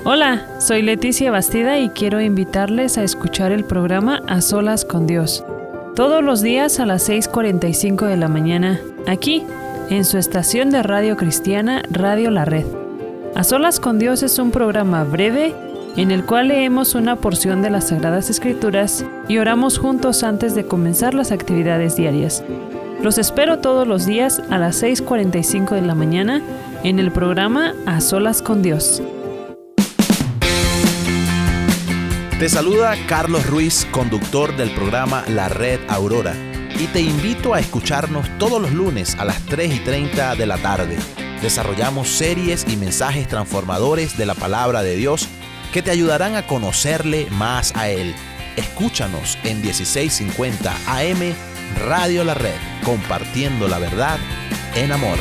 Hola, soy Leticia Bastida y quiero invitarles a escuchar el programa A Solas con Dios. Todos los días a las 6:45 de la mañana, aquí, en su estación de radio cristiana, Radio La Red. A Solas con Dios es un programa breve en el cual leemos una porción de las Sagradas Escrituras y oramos juntos antes de comenzar las actividades diarias. Los espero todos los días a las 6:45 de la mañana en el programa A Solas con Dios. Te saluda Carlos Ruiz, conductor del programa La Red Aurora, y te invito a escucharnos todos los lunes a las 3:30 de la tarde. Desarrollamos series y mensajes transformadores de la Palabra de Dios que te ayudarán a conocerle más a Él. Escúchanos en 1650 AM Radio La Red, compartiendo la verdad en amor.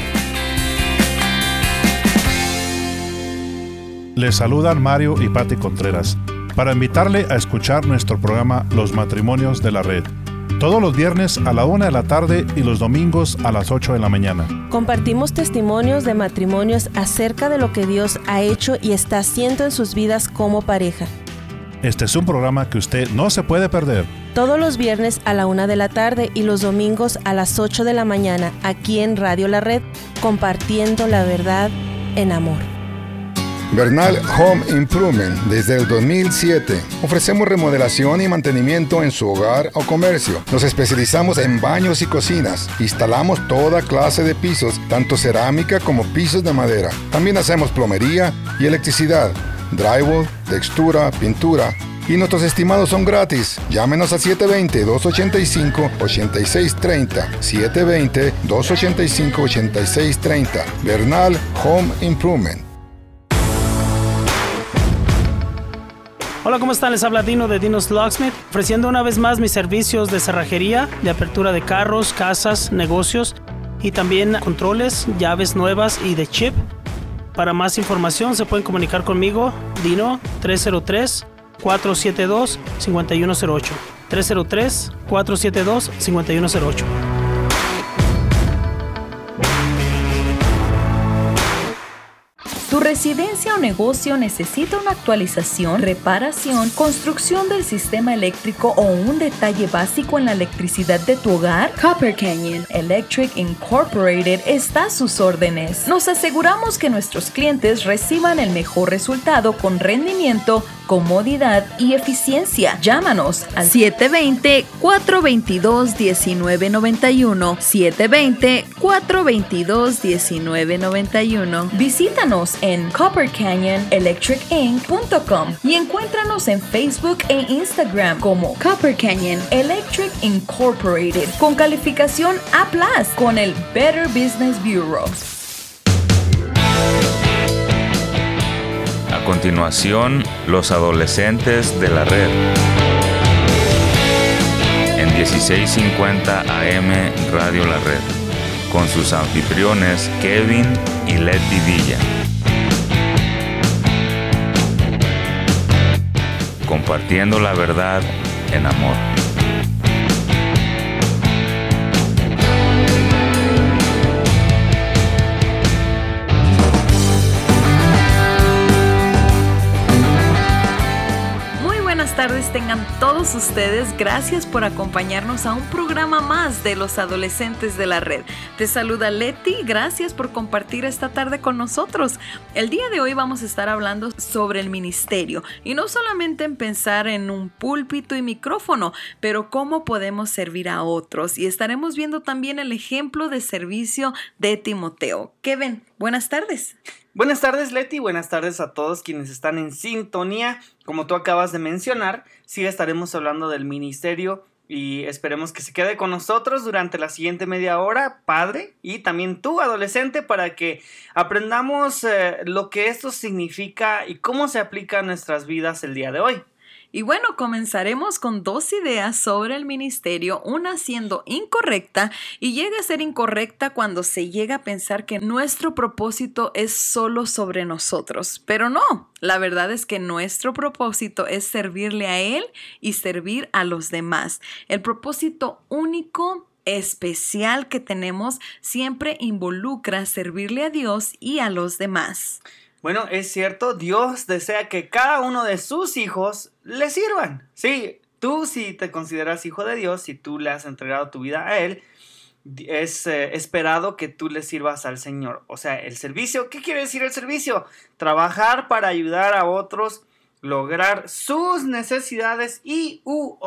Les saludan Mario y Patti Contreras para invitarle a escuchar nuestro programa Los Matrimonios de la Red. Todos los viernes a la 1 de la tarde y los domingos a las 8 de la mañana. Compartimos testimonios de matrimonios acerca de lo que Dios ha hecho y está haciendo en sus vidas como pareja. Este es un programa que usted no se puede perder. Todos los viernes a la 1 de la tarde y los domingos a las 8 de la mañana, aquí en Radio La Red, compartiendo la verdad en amor. Bernal Home Improvement. Desde el 2007 ofrecemos remodelación y mantenimiento en su hogar o comercio. Nos especializamos en baños y cocinas. Instalamos toda clase de pisos, tanto cerámica como pisos de madera. También hacemos plomería y electricidad, drywall, textura, pintura. Y nuestros estimados son gratis. Llámenos a 720-285-8630. 720-285-8630. Bernal Home Improvement. Hola, ¿cómo están? Les habla Dino de Dino's Locksmith, ofreciendo una vez más mis servicios de cerrajería, de apertura de carros, casas, negocios y también controles, llaves nuevas y de chip. Para más información se pueden comunicar conmigo, Dino, 303-472-5108. 303-472-5108. ¿Tu residencia o negocio necesita una actualización, reparación, construcción del sistema eléctrico o un detalle básico en la electricidad de tu hogar? Copper Canyon Electric Incorporated está a sus órdenes. Nos aseguramos que nuestros clientes reciban el mejor resultado con rendimiento, comodidad y eficiencia. Llámanos al 720-422-1991. 720-422-1991. Visítanos en coppercanyonelectricinc.com y encuéntranos en Facebook e Instagram como Copper Canyon Electric Incorporated con calificación A+ con el Better Business Bureau. A continuación, los adolescentes de la red. En 1650 AM Radio La Red, con sus anfitriones Kevin y Leti Villa. Compartiendo la verdad en amor. Buenas tardes tengan todos ustedes. Gracias por acompañarnos a un programa más de los adolescentes de la red. Te saluda Leti. Gracias por compartir esta tarde con nosotros. El día de hoy vamos a estar hablando sobre el ministerio y no solamente en pensar en un púlpito y micrófono, pero cómo podemos servir a otros. Y estaremos viendo también el ejemplo de servicio de Timoteo. Kevin, buenas tardes. Buenas tardes, Leti, buenas tardes a todos quienes están en sintonía. Como tú acabas de mencionar, sí estaremos hablando del ministerio y esperemos que se quede con nosotros durante la siguiente media hora, padre, y también tú, adolescente, para que aprendamos lo que esto significa y cómo se aplica a nuestras vidas el día de hoy. Y bueno, comenzaremos con dos ideas sobre el ministerio, una siendo incorrecta y llega a ser incorrecta cuando se llega a pensar que nuestro propósito es solo sobre nosotros. Pero no, la verdad es que nuestro propósito es servirle a Él y servir a los demás. El propósito único, especial que tenemos siempre involucra servirle a Dios y a los demás. Bueno, es cierto, Dios desea que cada uno de sus hijos le sirvan. Sí, tú si te consideras hijo de Dios, si tú le has entregado tu vida a Él, es esperado que tú le sirvas al Señor. O sea, el servicio, ¿qué quiere decir el servicio? Trabajar para ayudar a otros, lograr sus necesidades y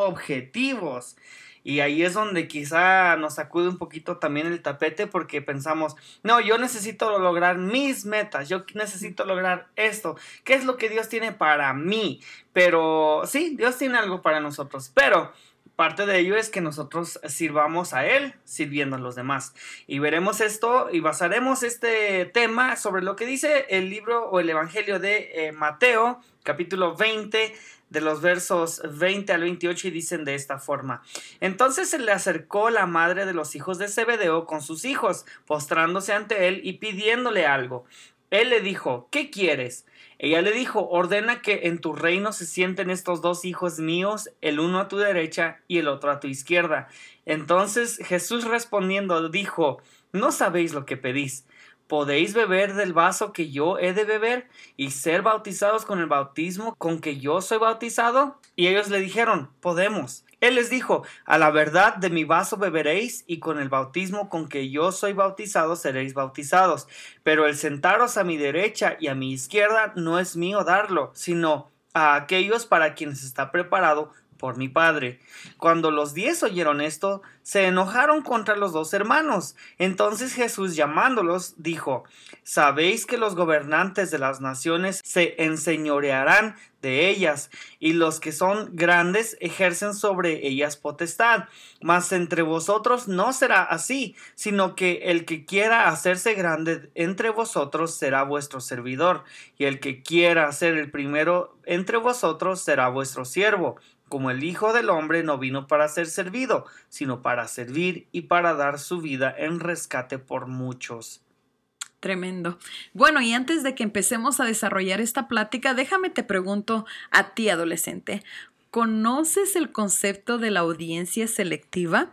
objetivos. Y ahí es donde quizá nos sacude un poquito también el tapete, porque pensamos, no, yo necesito lograr mis metas, yo necesito lograr esto, ¿qué es lo que Dios tiene para mí? Pero sí, Dios tiene algo para nosotros, pero parte de ello es que nosotros sirvamos a Él sirviendo a los demás. Y veremos esto y basaremos este tema sobre lo que dice el libro o el Evangelio de Mateo, capítulo 20, de los versos 20 al 28, y dicen de esta forma: Entonces se le acercó la madre de los hijos de Zebedeo con sus hijos, postrándose ante él y pidiéndole algo. Él le dijo: ¿qué quieres? Ella le dijo: ordena que en tu reino se sienten estos dos hijos míos, el uno a tu derecha y el otro a tu izquierda. Entonces Jesús respondiendo dijo: no sabéis lo que pedís. ¿Podéis beber del vaso que yo he de beber y ser bautizados con el bautismo con que yo soy bautizado? Y ellos le dijeron: podemos. Él les dijo: a la verdad de mi vaso beberéis, y con el bautismo con que yo soy bautizado seréis bautizados. Pero el sentaros a mi derecha y a mi izquierda no es mío darlo, sino a aquellos para quienes está preparado por mi Padre. Cuando los 10 oyeron esto, se enojaron contra los dos hermanos. Entonces Jesús, llamándolos, dijo: ¿sabéis que los gobernantes de las naciones se enseñorearán de ellas, y los que son grandes ejercen sobre ellas potestad? Mas entre vosotros no será así, sino que el que quiera hacerse grande entre vosotros será vuestro servidor, y el que quiera ser el primero entre vosotros será vuestro siervo. Como el Hijo del Hombre no vino para ser servido, sino para servir y para dar su vida en rescate por muchos. Tremendo. Bueno, y antes de que empecemos a desarrollar esta plática, déjame te pregunto a ti, adolescente, ¿conoces el concepto de la audiencia selectiva?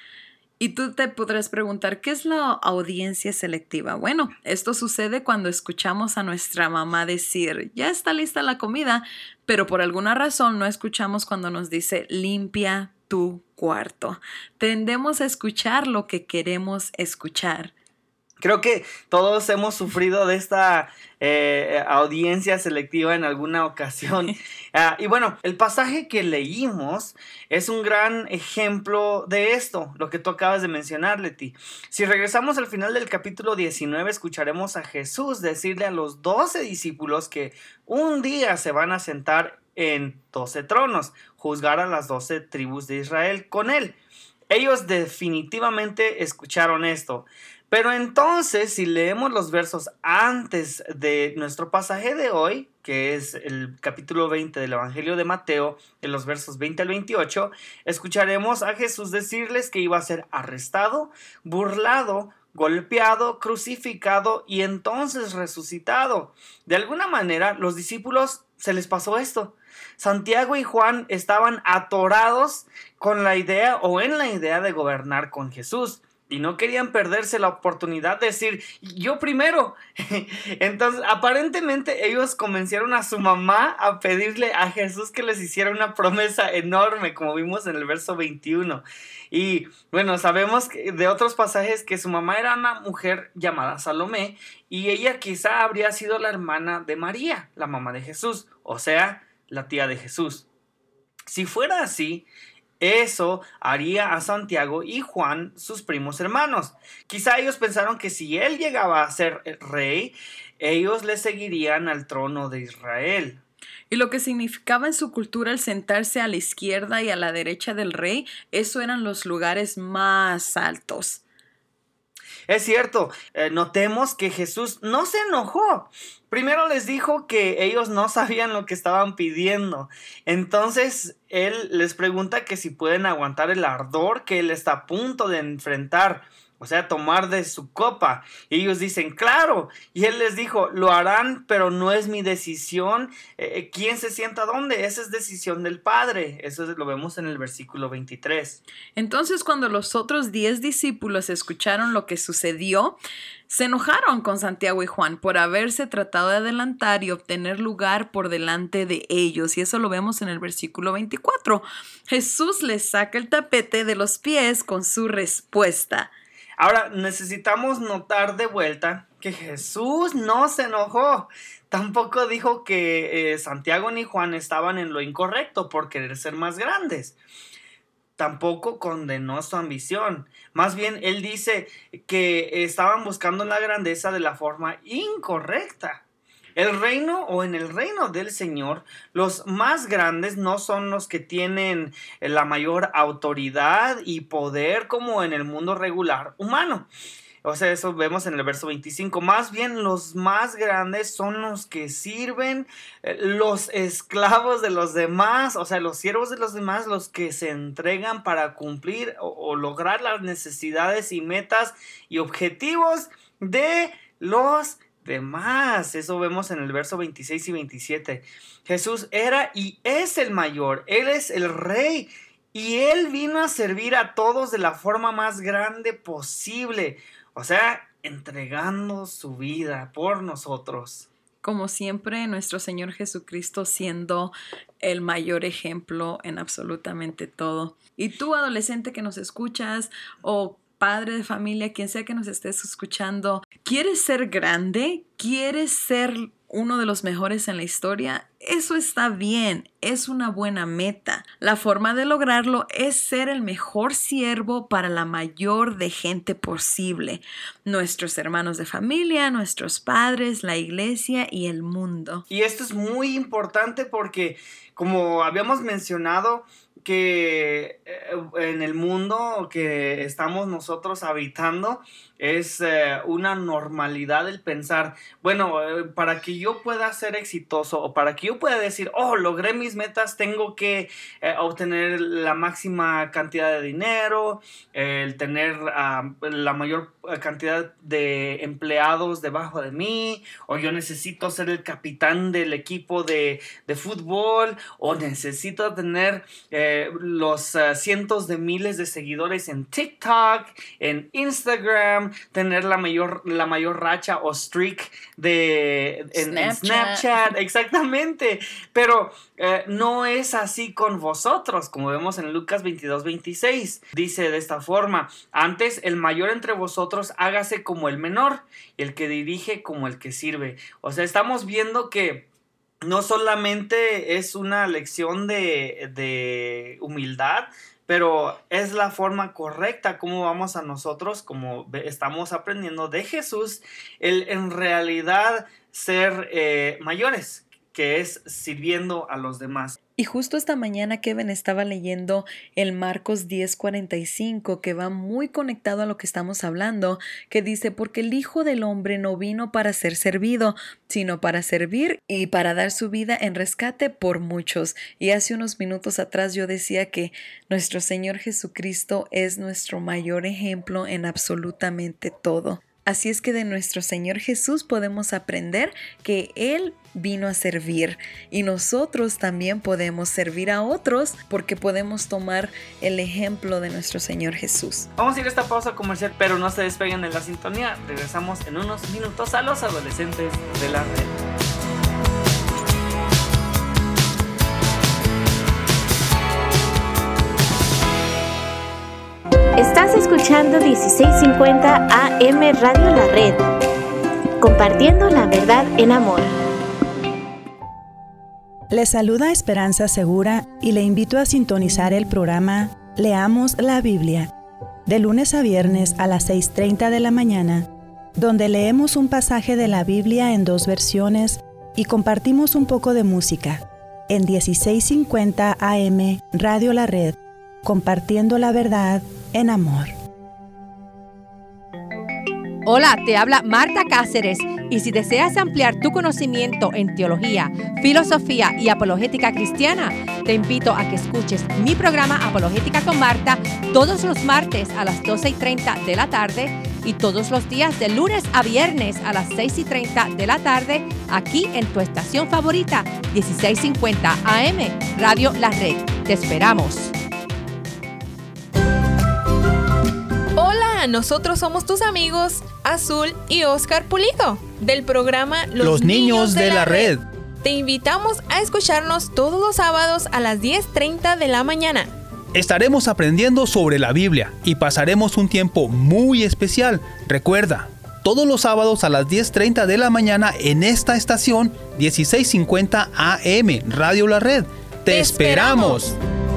Y tú te podrás preguntar, ¿qué es la audiencia selectiva? Bueno, esto sucede cuando escuchamos a nuestra mamá decir: ya está lista la comida, pero por alguna razón no escuchamos cuando nos dice: limpia tu cuarto. Tendemos a escuchar lo que queremos escuchar. Creo que todos hemos sufrido de esta audiencia selectiva en alguna ocasión. Y bueno, el pasaje que leímos es un gran ejemplo de esto, lo que tú acabas de mencionar, Leti. Si regresamos al final del capítulo 19, escucharemos a Jesús decirle a los 12 discípulos que un día se van a sentar en 12 tronos, juzgar a las 12 tribus de Israel con él. Ellos definitivamente escucharon esto. Pero entonces, si leemos los versos antes de nuestro pasaje de hoy, que es el capítulo 20 del Evangelio de Mateo, en los versos 20 al 28, escucharemos a Jesús decirles que iba a ser arrestado, burlado, golpeado, crucificado y entonces resucitado. De alguna manera, los discípulos se les pasó esto. Santiago y Juan estaban atorados con la idea o en la idea de gobernar con Jesús. Y no querían perderse la oportunidad de decir: yo primero. Entonces, aparentemente, ellos convencieron a su mamá a pedirle a Jesús que les hiciera una promesa enorme, como vimos en el verso 21. Y bueno, sabemos de otros pasajes que su mamá era una mujer llamada Salomé, y ella quizá habría sido la hermana de María, la mamá de Jesús, o sea, la tía de Jesús. Si fuera así, eso haría a Santiago y Juan sus primos hermanos. Quizá ellos pensaron que si él llegaba a ser rey, ellos le seguirían al trono de Israel. Y lo que significaba en su cultura el sentarse a la izquierda y a la derecha del rey, eso eran los lugares más altos. Es cierto, notemos que Jesús no se enojó. Primero les dijo que ellos no sabían lo que estaban pidiendo. Entonces él les pregunta que si pueden aguantar el ardor que él está a punto de enfrentar. o sea, tomar de su copa. Y ellos dicen, claro. Y él les dijo, lo harán, pero no es mi decisión. ¿Quién se sienta dónde? Esa es decisión del Padre. Eso lo vemos en el versículo 23. Entonces, cuando los otros 10 discípulos escucharon lo que sucedió, se enojaron con Santiago y Juan por haberse tratado de adelantar y obtener lugar por delante de ellos. Y eso lo vemos en el versículo 24. Jesús les saca el tapete de los pies con su respuesta. Ahora, necesitamos notar de vuelta que Jesús no se enojó. Tampoco dijo que Santiago ni Juan estaban en lo incorrecto por querer ser más grandes. Tampoco condenó su ambición. Más bien, él dice que estaban buscando la grandeza de la forma incorrecta. En el reino del Señor, los más grandes no son los que tienen la mayor autoridad y poder como en el mundo regular humano. O sea, eso vemos en el verso 25. Más bien, los más grandes son los que sirven, los esclavos de los demás, o sea, los siervos de los demás, los que se entregan para cumplir o lograr las necesidades y metas y objetivos de los demás. Eso vemos en el verso 26 y 27. Jesús era y es el mayor, Él es el Rey. Y Él vino a servir a todos de la forma más grande posible. O sea, entregando su vida por nosotros. Como siempre, nuestro Señor Jesucristo siendo el mayor ejemplo en absolutamente todo. Y tú, adolescente que nos escuchas, o padre de familia, quien sea que nos estés escuchando, ¿quieres ser grande? ¿Quieres ser uno de los mejores en la historia? Eso está bien, es una buena meta. La forma de lograrlo es ser el mejor siervo para la mayor de gente posible. Nuestros hermanos de familia, nuestros padres, la iglesia y el mundo. Y esto es muy importante porque, como habíamos mencionado, que en el mundo que estamos nosotros habitando es una normalidad el pensar, bueno, para que yo pueda ser exitoso o para que yo pueda decir, oh, logré mis metas, tengo que obtener la máxima cantidad de dinero, el tener la mayor cantidad de empleados debajo de mí, o yo necesito ser el capitán del equipo de fútbol, o necesito tener los cientos de miles de seguidores en TikTok, en Instagram, tener la mayor racha o streak en Snapchat, exactamente. Pero no es así con vosotros, como vemos en Lucas 22:26. Dice de esta forma: antes el mayor entre vosotros hágase como el menor, y el que dirige como el que sirve. O sea, estamos viendo que no solamente es una lección de humildad, pero es la forma correcta como vamos a nosotros, como estamos aprendiendo de Jesús, el en realidad ser mayores, que es sirviendo a los demás. Y justo esta mañana Kevin estaba leyendo el Marcos 10:45, que va muy conectado a lo que estamos hablando, que dice, porque el Hijo del Hombre no vino para ser servido, sino para servir y para dar su vida en rescate por muchos. Y hace unos minutos atrás yo decía que nuestro Señor Jesucristo es nuestro mayor ejemplo en absolutamente todo. Así es que de nuestro Señor Jesús podemos aprender que Él vino a servir y nosotros también podemos servir a otros porque podemos tomar el ejemplo de nuestro Señor Jesús. Vamos a ir a esta pausa comercial, pero no se despeguen de la sintonía. Regresamos en unos minutos a los adolescentes de la red. Estás escuchando 1650 AM Radio La Red, compartiendo la verdad en amor. Le saluda Esperanza Segura y le invito a sintonizar el programa Leamos la Biblia, de lunes a viernes a las 6:30 de la mañana, donde leemos un pasaje de la Biblia en 2 versiones y compartimos un poco de música, en 1650 AM Radio La Red, compartiendo la verdad en amor. Hola, te habla Marta Cáceres, y si deseas ampliar tu conocimiento en teología, filosofía y apologética cristiana, Te invito a que escuches mi programa Apologética con Marta todos los martes a las 12:30 de la tarde y todos los días de lunes a viernes a las 6:30 de la tarde aquí en tu estación favorita, 1650 AM, Radio La Red. Te esperamos. Hola, nosotros somos tus amigos Azul y Oscar Pulido del programa Los Niños de la Red. Te invitamos a escucharnos todos los sábados a las 10:30 de la mañana. Estaremos aprendiendo sobre la Biblia y pasaremos un tiempo muy especial. Recuerda, todos los sábados a las 10:30 de la mañana en esta estación 1650 AM, Radio La Red. ¡Te esperamos!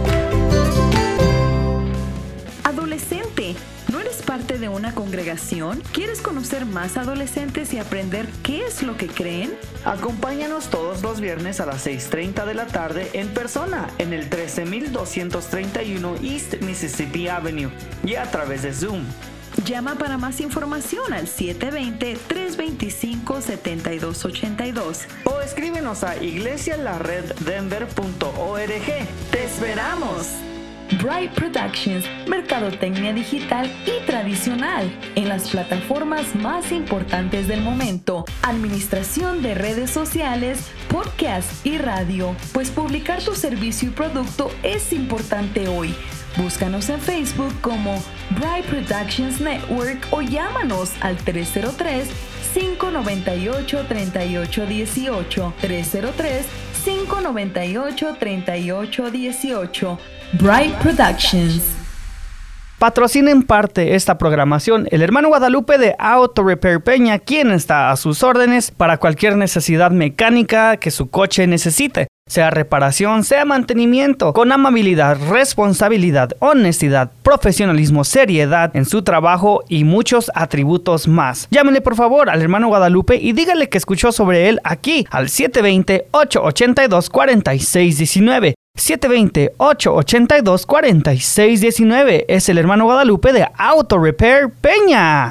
Adolescente, ¿no eres parte de una congregación? ¿Quieres conocer más adolescentes y aprender qué es lo que creen? Acompáñanos todos los viernes a las 6:30 de la tarde en persona en el 13231 East Mississippi Avenue y a través de Zoom. Llama para más información al 720-325-7282 o escríbenos a iglesialareddenver.org. ¡Te esperamos! Bright Productions, mercadotecnia digital y tradicional en las plataformas más importantes del momento, administración de redes sociales, podcast y radio, pues publicar tu servicio y producto es importante hoy. Búscanos en Facebook como Bright Productions Network o llámanos al 303-598-3818, 303-598-3818. Bright Productions. Patrocina en parte esta programación el hermano Guadalupe de Auto Repair Peña, quien está a sus órdenes para cualquier necesidad mecánica que su coche necesite. Sea reparación, sea mantenimiento, con amabilidad, responsabilidad, honestidad, profesionalismo, seriedad en su trabajo y muchos atributos más. Llámenle por favor al hermano Guadalupe y dígale que escuchó sobre él aquí al 720-882-4619. 720-882-4619. Es el hermano Guadalupe de Auto Repair Peña.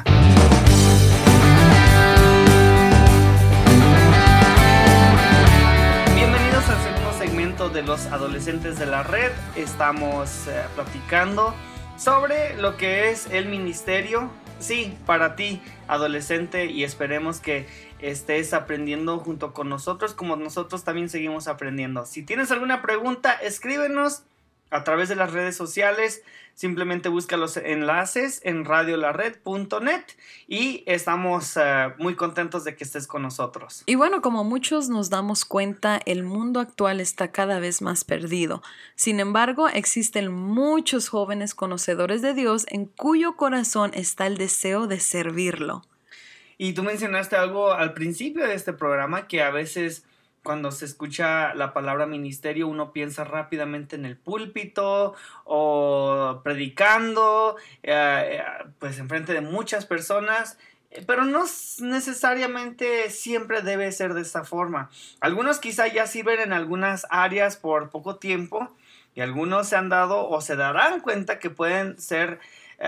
Bienvenidos al segundo segmento de los adolescentes de la red. Estamos platicando sobre lo que es el ministerio. Sí, para ti, adolescente, y esperemos que estés aprendiendo junto con nosotros, como nosotros también seguimos aprendiendo. Si tienes alguna pregunta, escríbenos a través de las redes sociales. Simplemente busca los enlaces en radiolared.net y estamos muy contentos de que estés con nosotros. Y bueno, como muchos nos damos cuenta, el mundo actual está cada vez más perdido. Sin embargo, existen muchos jóvenes conocedores de Dios en cuyo corazón está el deseo de servirlo. Y tú mencionaste algo al principio de este programa, que a veces cuando se escucha la palabra ministerio uno piensa rápidamente en el púlpito o predicando, pues enfrente de muchas personas, pero no necesariamente siempre debe ser de esta forma. Algunos quizá ya sirven en algunas áreas por poco tiempo y algunos se han dado o se darán cuenta que puede ser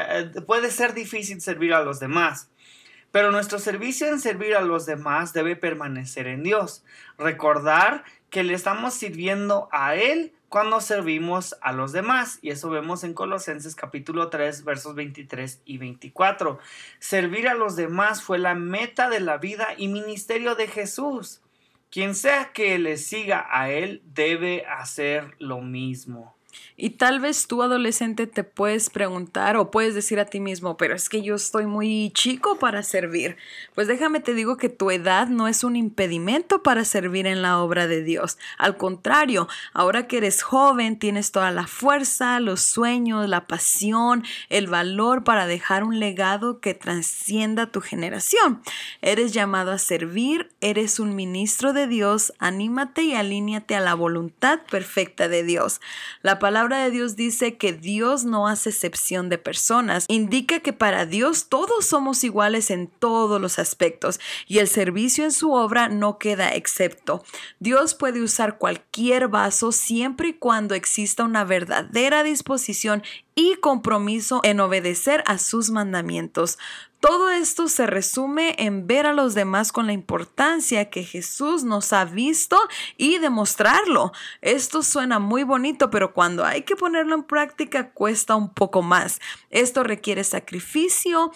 difícil servir a los demás. Pero nuestro servicio en servir a los demás debe permanecer en Dios. Recordar que le estamos sirviendo a Él cuando servimos a los demás. Y eso vemos en Colosenses capítulo 3, versos 23 y 24. Servir a los demás fue la meta de la vida y ministerio de Jesús. Quien sea que le siga a Él debe hacer lo mismo. Y tal vez tú, adolescente, te puedes preguntar o puedes decir a ti mismo, pero es que yo estoy muy chico para servir. Pues déjame te digo que tu edad no es un impedimento para servir en la obra de Dios. Al contrario, ahora que eres joven, tienes toda la fuerza, los sueños, la pasión, el valor para dejar un legado que trascienda tu generación. Eres llamado a servir, eres un ministro de Dios, anímate y alíñate a la voluntad perfecta de Dios. La palabra de Dios dice que Dios no hace excepción de personas. Indica que para Dios todos somos iguales en todos los aspectos y el servicio en su obra no queda excepto. Dios puede usar cualquier vaso siempre y cuando exista una verdadera disposición y compromiso en obedecer a sus mandamientos. Todo esto se resume en ver a los demás con la importancia que Jesús nos ha visto y demostrarlo. Esto suena muy bonito, pero cuando hay que ponerlo en práctica cuesta un poco más. Esto requiere sacrificio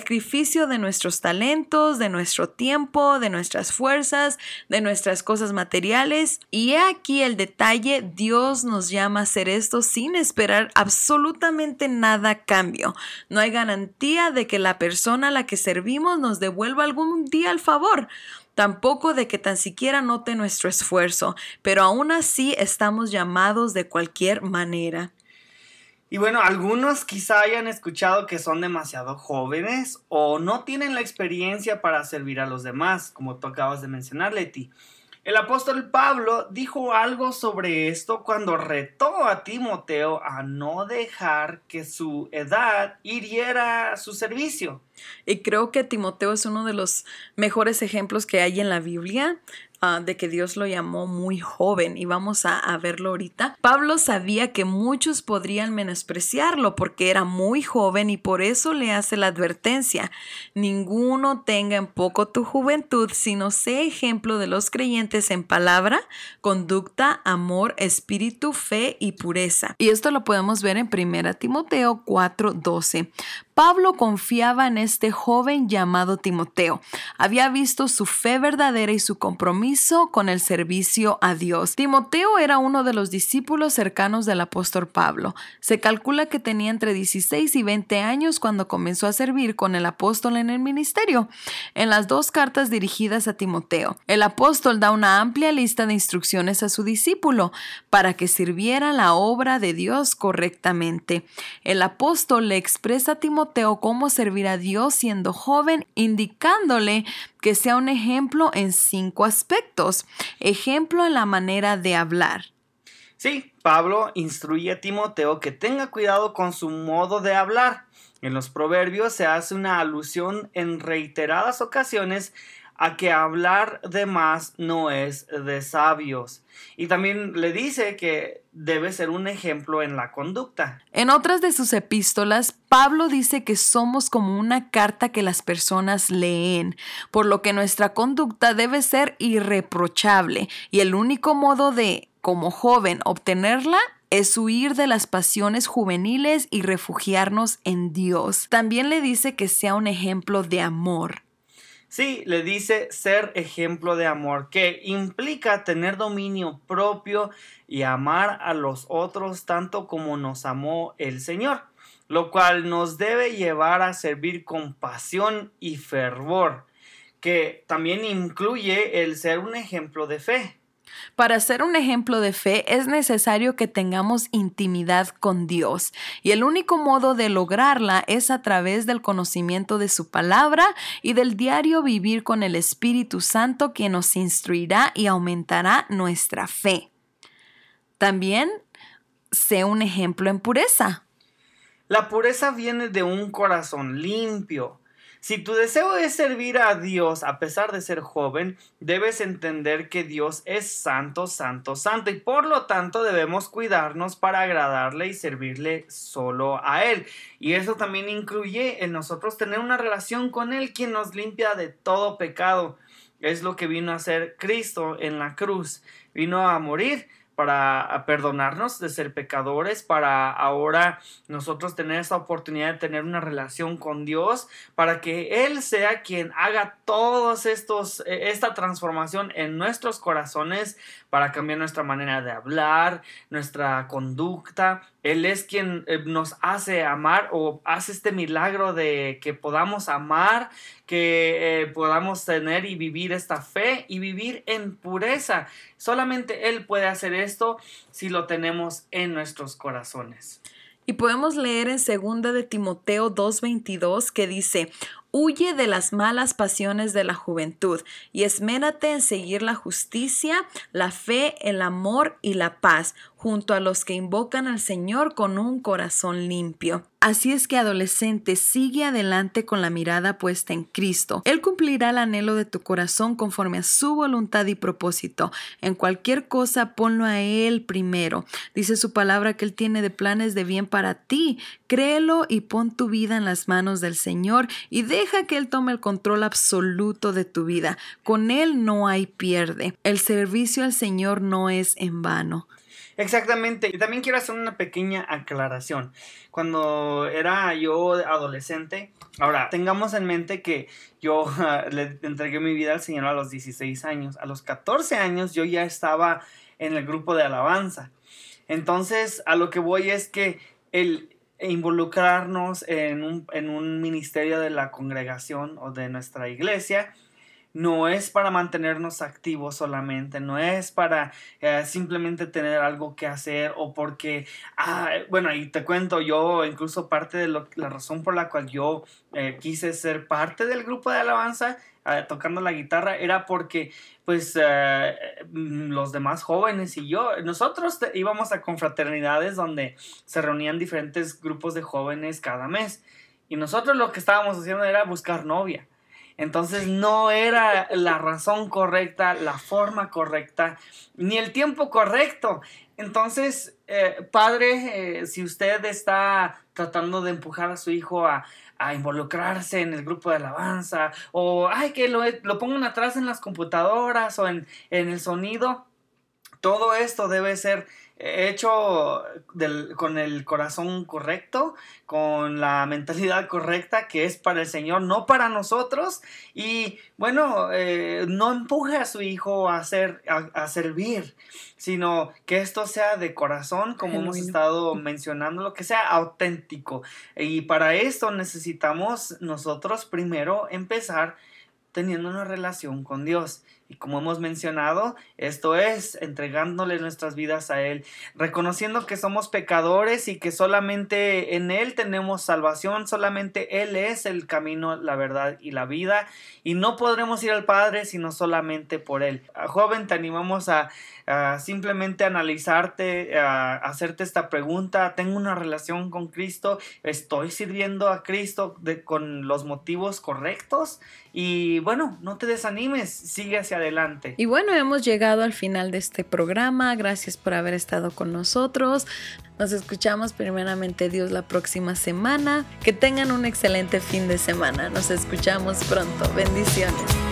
de nuestros talentos, de nuestro tiempo, de nuestras fuerzas, de nuestras cosas materiales. Y he aquí el detalle: Dios nos llama a hacer esto sin esperar absolutamente nada a cambio. No hay garantía de que la persona a la que servimos nos devuelva algún día el favor, tampoco de que tan siquiera note nuestro esfuerzo, pero aún así estamos llamados de cualquier manera. Y bueno, algunos quizá hayan escuchado que son demasiado jóvenes o no tienen la experiencia para servir a los demás, como tú acabas de mencionar, Leti. El apóstol Pablo dijo algo sobre esto cuando retó a Timoteo a no dejar que su edad hiriera su servicio. Y creo que Timoteo es uno de los mejores ejemplos que hay en la Biblia, de que Dios lo llamó muy joven, y vamos a verlo ahorita. Pablo sabía que muchos podrían menospreciarlo porque era muy joven, y por eso le hace la advertencia: ninguno tenga en poco tu juventud, sino sé ejemplo de los creyentes en palabra, conducta, amor, espíritu, fe y pureza. Y esto lo podemos ver en 1 Timoteo 4:12. Pablo confiaba en este joven llamado Timoteo. Había visto su fe verdadera y su compromiso con el servicio a Dios. Timoteo era uno de los discípulos cercanos del apóstol Pablo. Se calcula que tenía entre 16 y 20 años cuando comenzó a servir con el apóstol en el ministerio. En las 2 cartas dirigidas a Timoteo, el apóstol da una amplia lista de instrucciones a su discípulo para que sirviera la obra de Dios correctamente. El apóstol le expresa a Timoteo cómo servir a Dios siendo joven, indicándole que sea un ejemplo en 5 aspectos. Ejemplo en la manera de hablar. Sí, Pablo instruye a Timoteo que tenga cuidado con su modo de hablar. En los Proverbios se hace una alusión en reiteradas ocasiones a que hablar de más no es de sabios. Y también le dice que debe ser un ejemplo en la conducta. En otras de sus epístolas, Pablo dice que somos como una carta que las personas leen, por lo que nuestra conducta debe ser irreprochable, y el único modo de, como joven, obtenerla es huir de las pasiones juveniles y refugiarnos en Dios. También le dice que sea un ejemplo de amor. Sí, le dice ser ejemplo de amor, que implica tener dominio propio y amar a los otros tanto como nos amó el Señor, lo cual nos debe llevar a servir con pasión y fervor, que también incluye el ser un ejemplo de fe. Para ser un ejemplo de fe es necesario que tengamos intimidad con Dios, y el único modo de lograrla es a través del conocimiento de su palabra y del diario vivir con el Espíritu Santo, quien nos instruirá y aumentará nuestra fe. También sé un ejemplo en pureza. La pureza viene de un corazón limpio. Si tu deseo es servir a Dios a pesar de ser joven, debes entender que Dios es santo, santo, santo, y por lo tanto debemos cuidarnos para agradarle y servirle solo a Él. Y eso también incluye en nosotros tener una relación con Él, quien nos limpia de todo pecado. Es lo que vino a hacer Cristo en la cruz. Vino a morir para perdonarnos de ser pecadores, para ahora nosotros tener esta oportunidad de tener una relación con Dios, para que Él sea quien haga todos esta transformación en nuestros corazones, para cambiar nuestra manera de hablar, nuestra conducta. Él es quien nos hace amar, o hace este milagro de que podamos amar, que podamos tener y vivir esta fe y vivir en pureza. Solamente Él puede hacer esto si lo tenemos en nuestros corazones. Y podemos leer en 2 de Timoteo 2:22 que dice: huye de las malas pasiones de la juventud y esmérate en seguir la justicia, la fe, el amor y la paz, junto a los que invocan al Señor con un corazón limpio. Así es que, adolescente, sigue adelante con la mirada puesta en Cristo. Él cumplirá el anhelo de tu corazón conforme a su voluntad y propósito. En cualquier cosa, ponlo a Él primero. Dice su palabra que Él tiene planes de bien para ti. Créelo y pon tu vida en las manos del Señor y Deja que Él tome el control absoluto de tu vida. Con Él no hay pierde. El servicio al Señor no es en vano. Exactamente. Y también quiero hacer una pequeña aclaración. Cuando era yo adolescente, ahora tengamos en mente que yo le entregué mi vida al Señor a los 16 años. A los 14 años yo ya estaba en el grupo de alabanza. Entonces, a lo que voy es que el involucrarnos en un ministerio de la congregación o de nuestra iglesia no es para mantenernos activos solamente, no es para simplemente tener algo que hacer o porque, bueno, y te cuento, yo incluso parte de la razón por la cual yo quise ser parte del grupo de alabanza tocando la guitarra era porque pues los demás jóvenes y nosotros íbamos a confraternidades donde se reunían diferentes grupos de jóvenes cada mes y nosotros lo que estábamos haciendo era buscar novia. Entonces no era la razón correcta, la forma correcta, ni el tiempo correcto. Entonces, padre, si usted está tratando de empujar a su hijo a involucrarse en el grupo de alabanza o que lo pongan atrás en las computadoras o en el sonido, todo esto debe ser hecho con el corazón correcto, con la mentalidad correcta que es para el Señor, no para nosotros. Y bueno, no empuje a su hijo a servir, sino que esto sea de corazón, como hemos estado mencionando, lo que sea auténtico. Y para esto necesitamos nosotros primero empezar teniendo una relación con Dios. Y como hemos mencionado, esto es entregándole nuestras vidas a Él, reconociendo que somos pecadores y que solamente en Él tenemos salvación, solamente Él es el camino, la verdad y la vida, y no podremos ir al Padre sino solamente por Él. Joven, te animamos a simplemente analizarte, a hacerte esta pregunta: ¿tengo una relación con Cristo? ¿Estoy sirviendo a Cristo con los motivos correctos? Y bueno, no te desanimes, sigue hacia adelante. Y bueno, hemos llegado al final de este programa. Gracias por haber estado con nosotros. Nos escuchamos primeramente Dios la próxima semana. Que tengan un excelente fin de semana. Nos escuchamos pronto. Bendiciones.